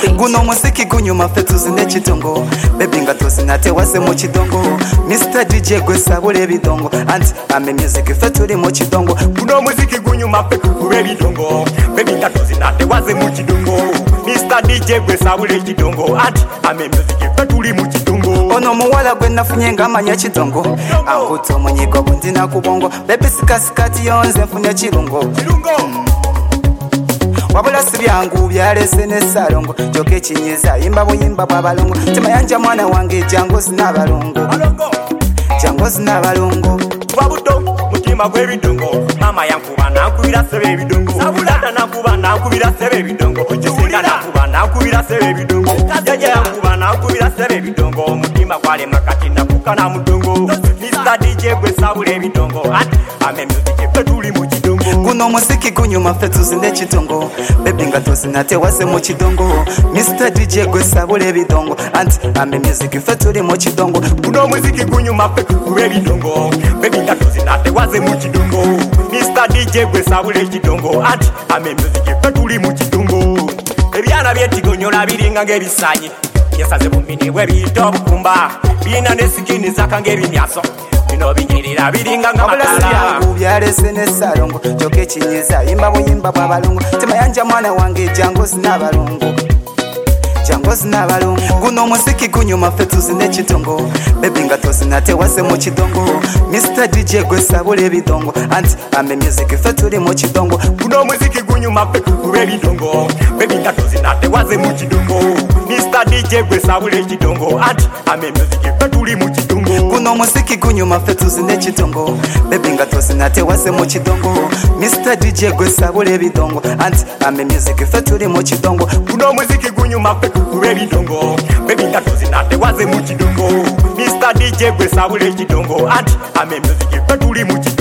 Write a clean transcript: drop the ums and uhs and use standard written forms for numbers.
guno muziki gunyuma ffe tuzine kitongo baby nga tozinate wase mu kidongo Mr DJ gwe sabula ebidongo anti ame music ffe tuli mu kidongo guno muziki gunyuma ffe tukube ebidongo baby nga tozinate wase mu kidongo Mr DJ gwe sabula ekidongo anti ame music ffe tuli mu kidongo ono muwala gwe nafunye ng'amanya kidongo akuta omunyigo gundina ku bongo baby sikasikati yonze nfunye kirungo wabula si byangu byalese n'essalongo kyoka ekinyiza yimba buyimba bw'abalongo temayanja mwana wange jango sinabalongo jango sinabalongo kuba buto mutima gw'ebidongo mama yankuba nankubira sebe ebidongo sabulata nankuba nankubira sebe ebidongo kisinga nankuba nankubira sebe ebidongo jaja yankuba nankubira sebe ebidongo mutima gwalema kati nakuka na mudongo Mr DJ gwe sabula ebidongo ame music ffe tuli mu kidongo guno muziki gunyuma ffe tuzine ekidongo baby nga tozinate wase mu kidongo Mr DJ gwe sabula ebidongo anti ame music ffe tuli mu kidongo guno muziki gunyuma ffe tukube ebidongo baby nga tozinate wase mu kidongo Mr DJ gwe sabula ekidongo anti ame music ffe tuli mu kidongo ebyana byetigonyola biringa ng'ebisanyi yesaze bumini bwe biyita obukumba birina n'esikini zaka ng'ebimyaso bino binyirira biringa ng'amatala byalese n'essalongo kyoka ekinyiza yimba buyimba bw'abalongo temayanja mwana wange jango sinabalongo jango sinabalongo guno muziki gunyuma ffe tuzine ekidongo baby nga tozinate wase mu kidongo Mr DJ gwe sabula ebidongo anti ame music ffe tuli mu kidongo guno muziki gunyuma ffe tukube ebidongo baby nga tozinate wase mu kidongo Mr DJ gwe sabula ekidongo anti ame music ffe tuli mu kidongo guno muziki gunyuma ffe tuzine ekidongo baby nga tozinate wase mu kidongo Mr DJ gwe sabula ebidongo anti ame music ffe tuli mu kidongo guno muziki gunyuma ffe tukube ebidongo baby nga tozinate wase mu kidongo Mr DJ gwe sabula ekidongo anti ame music ffe tuli mu kidongo